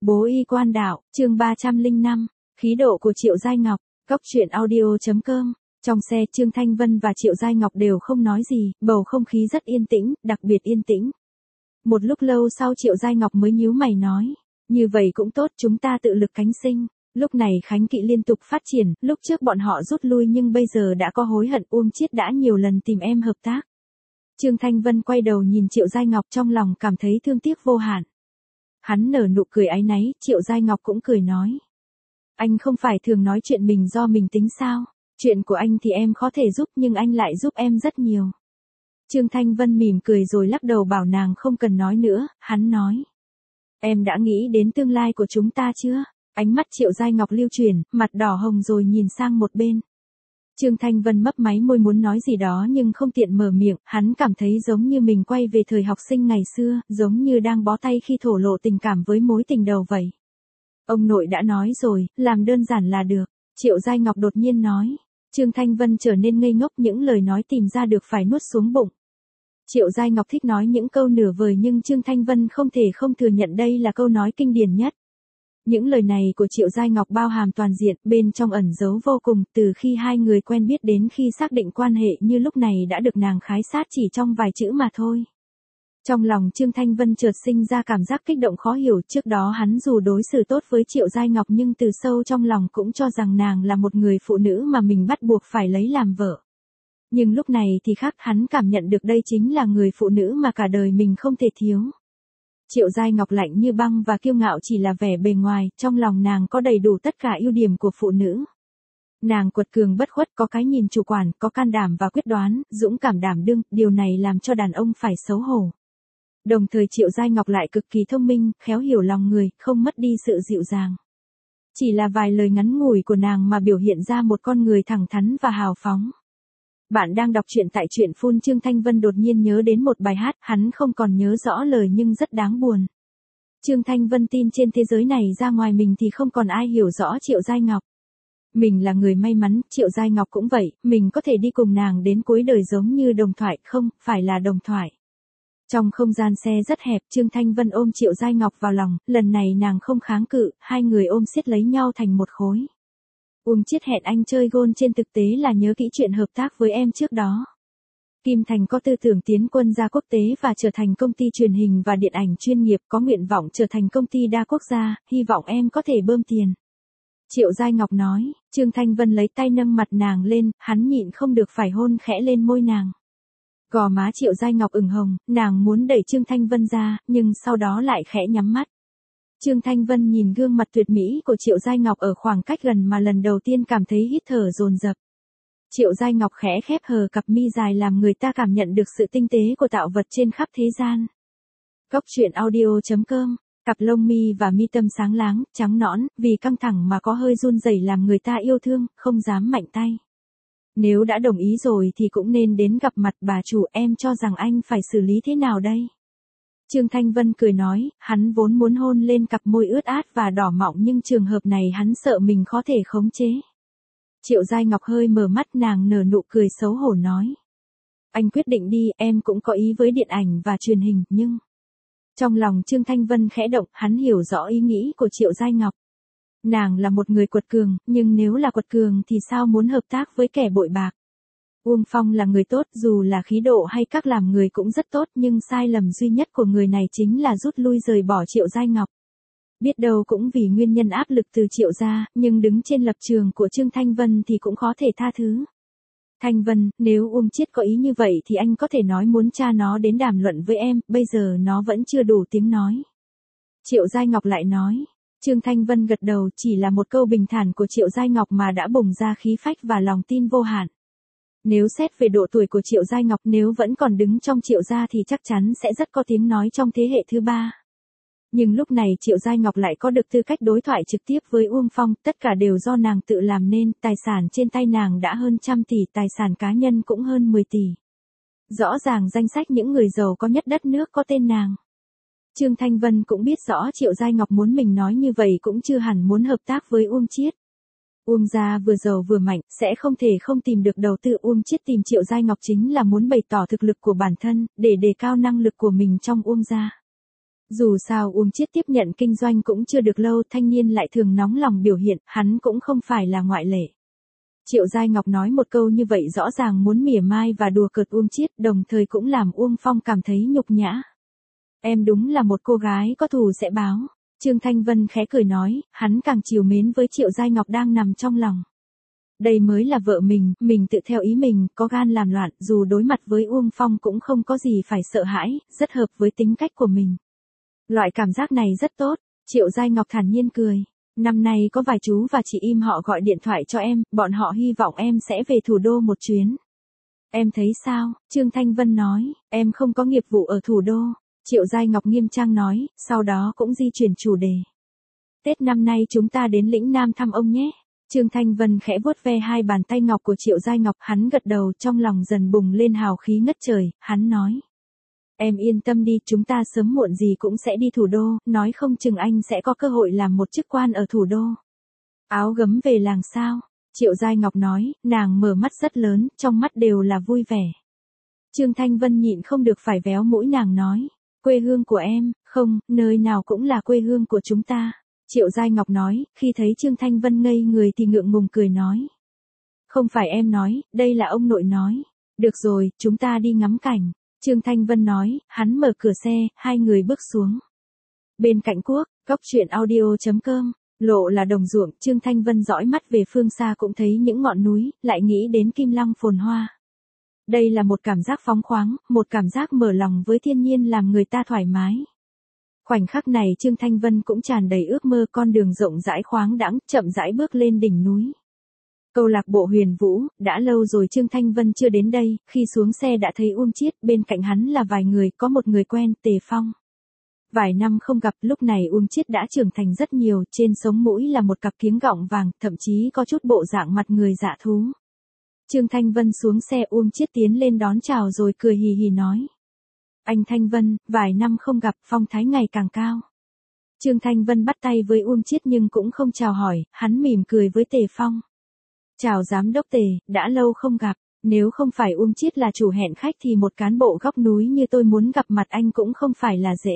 Bố y quan đạo, chương 305, khí độ của Triệu Giai Ngọc, Cóc truyện audio.com. Trong xe Trương Thanh Vân và Triệu Giai Ngọc đều không nói gì, bầu không khí rất yên tĩnh, đặc biệt yên tĩnh. Một lúc lâu sau Triệu Giai Ngọc mới nhíu mày nói, như vậy cũng tốt, chúng ta tự lực cánh sinh. Lúc này Khánh Kỵ liên tục phát triển, lúc trước bọn họ rút lui nhưng bây giờ đã có hối hận. Uông Chiết đã nhiều lần tìm em hợp tác. Trương Thanh Vân quay đầu nhìn Triệu Giai Ngọc, trong lòng cảm thấy thương tiếc vô hạn. Hắn nở nụ cười áy náy, Triệu Giai Ngọc cũng cười nói. Anh không phải thường nói chuyện mình do mình tính sao? Chuyện của anh thì em có thể giúp nhưng anh lại giúp em rất nhiều. Trương Thanh Vân mỉm cười rồi lắc đầu bảo nàng không cần nói nữa, hắn nói. Em đã nghĩ đến tương lai của chúng ta chưa? Ánh mắt Triệu Giai Ngọc lưu chuyển, mặt đỏ hồng rồi nhìn sang một bên. Trương Thanh Vân mấp máy môi muốn nói gì đó nhưng không tiện mở miệng, hắn cảm thấy giống như mình quay về thời học sinh ngày xưa, giống như đang bó tay khi thổ lộ tình cảm với mối tình đầu vậy. Ông nội đã nói rồi, làm đơn giản là được, Triệu Giai Ngọc đột nhiên nói. Trương Thanh Vân trở nên ngây ngốc, những lời nói tìm ra được phải nuốt xuống bụng. Triệu Giai Ngọc thích nói những câu nửa vời nhưng Trương Thanh Vân không thể không thừa nhận đây là câu nói kinh điển nhất. Những lời này của Triệu Giai Ngọc bao hàm toàn diện, bên trong ẩn giấu vô cùng, từ khi hai người quen biết đến khi xác định quan hệ như lúc này đã được nàng khái sát chỉ trong vài chữ mà thôi. Trong lòng Trương Thanh Vân chợt sinh ra cảm giác kích động khó hiểu, trước đó hắn dù đối xử tốt với Triệu Giai Ngọc nhưng từ sâu trong lòng cũng cho rằng nàng là một người phụ nữ mà mình bắt buộc phải lấy làm vợ. Nhưng lúc này thì khác, hắn cảm nhận được đây chính là người phụ nữ mà cả đời mình không thể thiếu. Triệu Giai Ngọc lạnh như băng và kiêu ngạo chỉ là vẻ bề ngoài, trong lòng nàng có đầy đủ tất cả ưu điểm của phụ nữ. Nàng quật cường bất khuất, có cái nhìn chủ quản, có can đảm và quyết đoán, dũng cảm đảm đương, điều này làm cho đàn ông phải xấu hổ. Đồng thời Triệu Giai Ngọc lại cực kỳ thông minh, khéo hiểu lòng người, không mất đi sự dịu dàng. Chỉ là vài lời ngắn ngủi của nàng mà biểu hiện ra một con người thẳng thắn và hào phóng. Bạn đang đọc truyện tại truyện Phun. Trương Thanh Vân đột nhiên nhớ đến một bài hát, hắn không còn nhớ rõ lời nhưng rất đáng buồn. Trương Thanh Vân tin trên thế giới này ra ngoài mình thì không còn ai hiểu rõ Triệu Giai Ngọc. Mình là người may mắn, Triệu Giai Ngọc cũng vậy, mình có thể đi cùng nàng đến cuối đời giống như đồng thoại, không, phải là đồng thoại. Trong không gian xe rất hẹp, Trương Thanh Vân ôm Triệu Giai Ngọc vào lòng, lần này nàng không kháng cự, hai người ôm siết lấy nhau thành một khối. Uông Chiết hẹn anh chơi gôn, trên thực tế là nhớ kỹ chuyện hợp tác với em trước đó. Kim Thành có tư tưởng tiến quân ra quốc tế và trở thành công ty truyền hình và điện ảnh chuyên nghiệp, có nguyện vọng trở thành công ty đa quốc gia, hy vọng em có thể bơm tiền. Triệu Giai Ngọc nói, Trương Thanh Vân lấy tay nâng mặt nàng lên, hắn nhịn không được phải hôn khẽ lên môi nàng. Gò má Triệu Giai Ngọc ửng hồng, nàng muốn đẩy Trương Thanh Vân ra, nhưng sau đó lại khẽ nhắm mắt. Trương Thanh Vân nhìn gương mặt tuyệt mỹ của Triệu Giai Ngọc ở khoảng cách gần mà lần đầu tiên cảm thấy hít thở dồn dập. Triệu Giai Ngọc khẽ khép hờ cặp mi dài làm người ta cảm nhận được sự tinh tế của tạo vật trên khắp thế gian. Cóc truyện audio.com. Cặp lông mi và mi tâm sáng láng, trắng nõn, vì căng thẳng mà có hơi run rẩy làm người ta yêu thương, không dám mạnh tay. Nếu đã đồng ý rồi thì cũng nên đến gặp mặt bà chủ, em cho rằng anh phải xử lý thế nào đây? Trương Thanh Vân cười nói, hắn vốn muốn hôn lên cặp môi ướt át và đỏ mọng nhưng trường hợp này hắn sợ mình có thể khống chế. Triệu Giai Ngọc hơi mở mắt, nàng nở nụ cười xấu hổ nói. Anh quyết định đi, em cũng có ý với điện ảnh và truyền hình, nhưng... Trong lòng Trương Thanh Vân khẽ động, hắn hiểu rõ ý nghĩ của Triệu Giai Ngọc. Nàng là một người quật cường, nhưng nếu là quật cường thì sao muốn hợp tác với kẻ bội bạc. Uông Phong là người tốt, dù là khí độ hay cách làm người cũng rất tốt, nhưng sai lầm duy nhất của người này chính là rút lui rời bỏ Triệu Giai Ngọc. Biết đâu cũng vì nguyên nhân áp lực từ Triệu gia, nhưng đứng trên lập trường của Trương Thanh Vân thì cũng có thể tha thứ. Thanh Vân, nếu Uông Chiết có ý như vậy thì anh có thể nói muốn cha nó đến đàm luận với em, bây giờ nó vẫn chưa đủ tiếng nói. Triệu Giai Ngọc lại nói. Trương Thanh Vân gật đầu, chỉ là một câu bình thản của Triệu Giai Ngọc mà đã bùng ra khí phách và lòng tin vô hạn. Nếu xét về độ tuổi của Triệu Giai Ngọc, nếu vẫn còn đứng trong Triệu gia thì chắc chắn sẽ rất có tiếng nói trong thế hệ thứ ba. Nhưng lúc này Triệu Giai Ngọc lại có được tư cách đối thoại trực tiếp với Uông Phong, tất cả đều do nàng tự làm nên, tài sản trên tay nàng đã hơn 100 tỷ, tài sản cá nhân cũng hơn 10 tỷ. Rõ ràng danh sách những người giàu có nhất đất nước có tên nàng. Trương Thanh Vân cũng biết rõ Triệu Giai Ngọc muốn mình nói như vậy cũng chưa hẳn muốn hợp tác với Uông Chiết. Uông gia vừa giàu vừa mạnh, sẽ không thể không tìm được đầu tư. Uông Chiết tìm Triệu Giai Ngọc chính là muốn bày tỏ thực lực của bản thân, để đề cao năng lực của mình trong Uông gia. Dù sao Uông Chiết tiếp nhận kinh doanh cũng chưa được lâu, thanh niên lại thường nóng lòng biểu hiện, hắn cũng không phải là ngoại lệ. Triệu Giai Ngọc nói một câu như vậy rõ ràng muốn mỉa mai và đùa cợt Uông Chiết, đồng thời cũng làm Uông Phong cảm thấy nhục nhã. Em đúng là một cô gái có thù sẽ báo. Trương Thanh Vân khẽ cười nói, hắn càng trìu mến với Triệu Giai Ngọc đang nằm trong lòng. Đây mới là vợ mình tự theo ý mình, có gan làm loạn, dù đối mặt với Uông Phong cũng không có gì phải sợ hãi, rất hợp với tính cách của mình. Loại cảm giác này rất tốt, Triệu Giai Ngọc thản nhiên cười. Năm nay có vài chú và chị im họ gọi điện thoại cho em, bọn họ hy vọng em sẽ về thủ đô một chuyến. Em thấy sao? Trương Thanh Vân nói, em không có nghiệp vụ ở thủ đô. Triệu Giai Ngọc nghiêm trang nói, sau đó cũng di chuyển chủ đề. Tết năm nay chúng ta đến lĩnh Nam thăm ông nhé. Trương Thanh Vân khẽ vuốt ve hai bàn tay ngọc của Triệu Giai Ngọc, hắn gật đầu, trong lòng dần bùng lên hào khí ngất trời, hắn nói. Em yên tâm đi, chúng ta sớm muộn gì cũng sẽ đi thủ đô, nói không chừng anh sẽ có cơ hội làm một chức quan ở thủ đô. Áo gấm về làng sao? Triệu Giai Ngọc nói, nàng mở mắt rất lớn, trong mắt đều là vui vẻ. Trương Thanh Vân nhịn không được phải véo mũi nàng nói, quê hương của em, không, nơi nào cũng là quê hương của chúng ta. Triệu Giai Ngọc nói, khi thấy Trương Thanh Vân ngây người thì ngượng ngùng cười nói. Không phải em nói, đây là ông nội nói. Được rồi, chúng ta đi ngắm cảnh. Trương Thanh Vân nói, hắn mở cửa xe, hai người bước xuống. Bên cạnh quốc, góc truyện audio.com, lộ là đồng ruộng, Trương Thanh Vân dõi mắt về phương xa cũng thấy những ngọn núi, lại nghĩ đến Kim Lăng phồn hoa. Đây là một cảm giác phóng khoáng, một cảm giác mở lòng với thiên nhiên làm người ta thoải mái. Khoảnh khắc này Trương Thanh Vân cũng tràn đầy ước mơ, con đường rộng rãi khoáng đãng, chậm rãi bước lên đỉnh núi. Câu lạc bộ Huyền Vũ, đã lâu rồi Trương Thanh Vân chưa đến đây, khi xuống xe đã thấy Uông Chiết, bên cạnh hắn là vài người, có một người quen, Tề Phong. Vài năm không gặp, lúc này Uông Chiết đã trưởng thành rất nhiều, trên sống mũi là một cặp kiếng gọng vàng, thậm chí có chút bộ dạng mặt người dạ thú. Trương Thanh Vân xuống xe, Uông Chiết tiến lên đón chào rồi cười hì hì nói. Anh Thanh Vân, vài năm không gặp, phong thái ngày càng cao. Trương Thanh Vân bắt tay với Uông Chiết nhưng cũng không chào hỏi, hắn mỉm cười với Tề Phong. Chào giám đốc Tề, đã lâu không gặp, nếu không phải Uông Chiết là chủ hẹn khách thì một cán bộ góc núi như tôi muốn gặp mặt anh cũng không phải là dễ.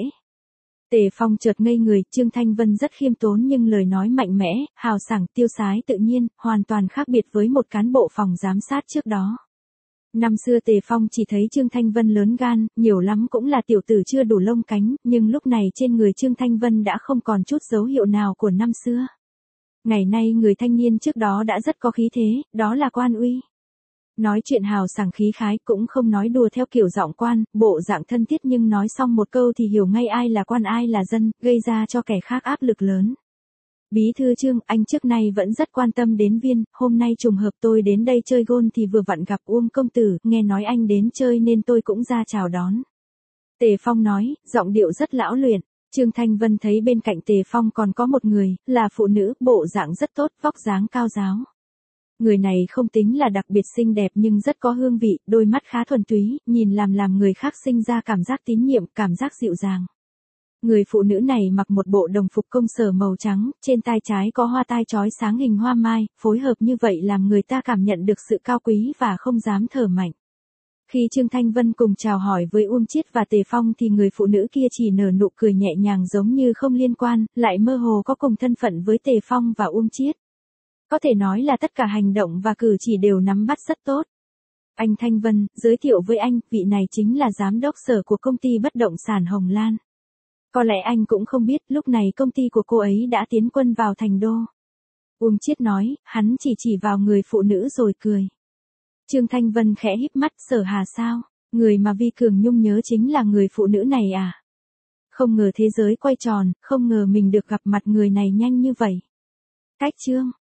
Tề Phong chợt ngây người, Trương Thanh Vân rất khiêm tốn nhưng lời nói mạnh mẽ, hào sảng, tiêu sái tự nhiên, hoàn toàn khác biệt với một cán bộ phòng giám sát trước đó. Năm xưa Tề Phong chỉ thấy Trương Thanh Vân lớn gan, nhiều lắm cũng là tiểu tử chưa đủ lông cánh, nhưng lúc này trên người Trương Thanh Vân đã không còn chút dấu hiệu nào của năm xưa. Ngày nay người thanh niên trước đó đã rất có khí thế, đó là quan uy. Nói chuyện hào sảng khí khái, cũng không nói đùa theo kiểu giọng quan, bộ dạng thân thiết nhưng nói xong một câu thì hiểu ngay ai là quan ai là dân, gây ra cho kẻ khác áp lực lớn. Bí thư Trương, anh trước nay vẫn rất quan tâm đến Viên, hôm nay trùng hợp tôi đến đây chơi gôn thì vừa vặn gặp Uông công tử, nghe nói anh đến chơi nên tôi cũng ra chào đón. Tề Phong nói, giọng điệu rất lão luyện. Trương Thanh Vân thấy bên cạnh Tề Phong còn có một người, là phụ nữ, bộ dạng rất tốt, vóc dáng cao ráo. Người này không tính là đặc biệt xinh đẹp nhưng rất có hương vị, đôi mắt khá thuần túy, nhìn làm người khác sinh ra cảm giác tín nhiệm, cảm giác dịu dàng. Người phụ nữ này mặc một bộ đồng phục công sở màu trắng, trên tai trái có hoa tai chói sáng hình hoa mai, phối hợp như vậy làm người ta cảm nhận được sự cao quý và không dám thở mạnh. Khi Trương Thanh Vân cùng chào hỏi với Uông Chiết và Tề Phong thì người phụ nữ kia chỉ nở nụ cười nhẹ nhàng giống như không liên quan, lại mơ hồ có cùng thân phận với Tề Phong và Uông Chiết. Có thể nói là tất cả hành động và cử chỉ đều nắm bắt rất tốt. Anh Thanh Vân, giới thiệu với anh, vị này chính là giám đốc sở của công ty bất động sản Hồng Lan. Có lẽ anh cũng không biết, lúc này công ty của cô ấy đã tiến quân vào thành đô. Uông Chiết nói, hắn chỉ vào người phụ nữ rồi cười. Trương Thanh Vân khẽ híp mắt, Sở Hà sao? Người mà Vi Cường Nhung nhớ chính là người phụ nữ này à? Không ngờ thế giới quay tròn, không ngờ mình được gặp mặt người này nhanh như vậy. Cách chương.